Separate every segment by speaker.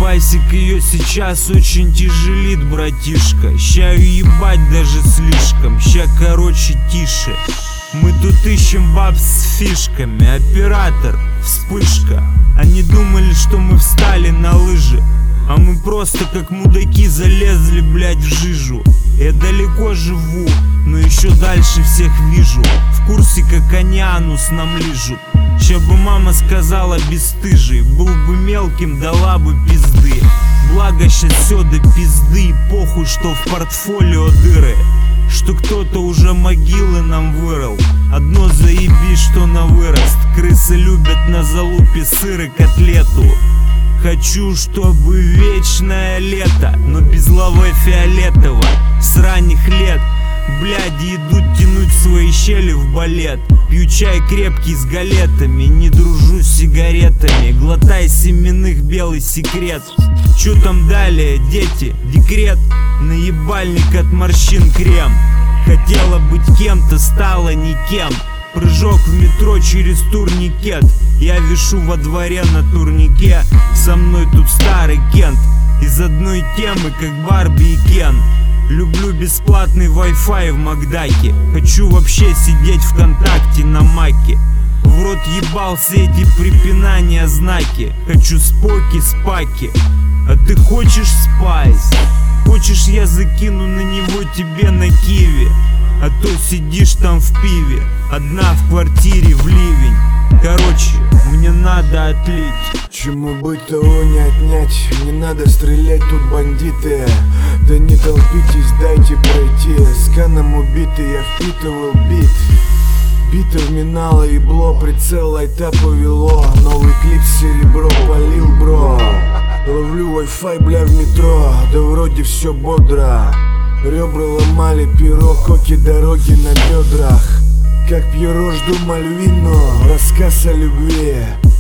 Speaker 1: Басик ее сейчас очень тяжелит, братишка. Ща ебать даже слишком, ща короче тише. Мы тут ищем баб с фишками, оператор, вспышка. Они думали, что мы встали на лыжи, а мы просто как мудаки залезли, блять, в жижу. Я далеко живу, но еще дальше всех вижу. В курсе, как они анус нам лижут. Ща бы мама сказала бесстыжий, был бы мелким, дала бы пизды. Благо щас все до пизды, и похуй, что в портфолио дыры, что кто-то уже могилы нам вырыл. Одно заебись, что на вырост. Крысы любят на залупе сыр и котлету. Хочу, чтобы вечное лето, но без лавы фиолетово. С ранних лет бляди идут тянуть свои щели в балет. Пью чай крепкий с галетами, не дружу с сигаретами. Глотай семенных белый секрет. Чё там далее, дети? Декрет, наебальник от морщин крем. Хотела быть кем-то, стала никем. Прыжок в метро через турникет. Я вишу во дворе на турнике. Со мной тут старый Кент. Из одной темы, как Барби и Кен. Люблю бесплатный Wi-Fi в Макдаке. Хочу вообще сидеть ВКонтакте на маке. В рот ебал все эти препинания, знаки. Хочу споки, спаки. А ты хочешь спайс? Хочешь, я закину на него тебе на киви? А то сидишь там в пиве, одна в квартире в ливень. Короче, мне надо отлить.
Speaker 2: Чему быть, того не отнять. Не надо стрелять, тут бандиты. Да не толпитесь, дайте пройти. Сканом убитый, я впитывал бит. Бита вминала ебло, прицел лайта повело. Новый клип серебро полил, бро. Ловлю Wi-Fi, бля, в метро. Да вроде все бодро. Ребра ломали, перо, коки, дороги на бедрах. Как Пьеро, жду Мальвину, рассказ о любви.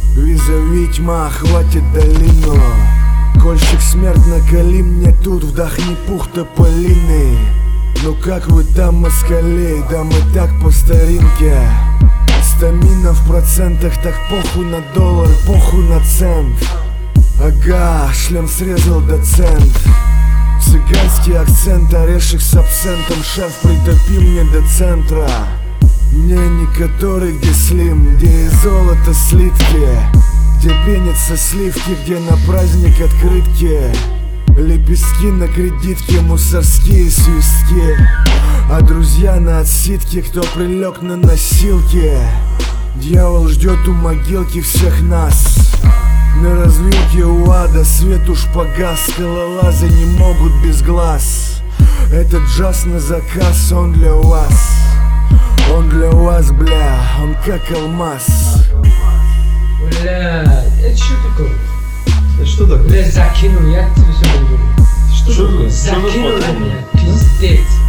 Speaker 2: Визави тьма, хватит долину. Кольщик смерть наколи мне тут, вдохни пух тополиный. Ну как вы там, москалей, да мы так по старинке. Стамина в процентах, так похуй на доллар, похуй на цент. Ага, шлем срезал доцент. Цыганский акцент, орешек с абсентом. Шеф, притопи мне до центра. Не который, где слим, где из золота слитки, где пенятся сливки, где на праздник открытки. Лепестки на кредитке, мусорские свистки. А друзья на отсидке, кто прилег на носилки. Дьявол ждет у могилки всех нас. На развилке у ада свет уж погас. Скалолазы не могут без глаз. Этот джаз на заказ, он для вас. Он для вас, бля, он как алмаз.
Speaker 3: Бля, это что такое?
Speaker 4: Это что такое?
Speaker 3: Бля, закинул, я тебе все говорю.
Speaker 4: Что такое?
Speaker 3: Закинул на меня, пиздец.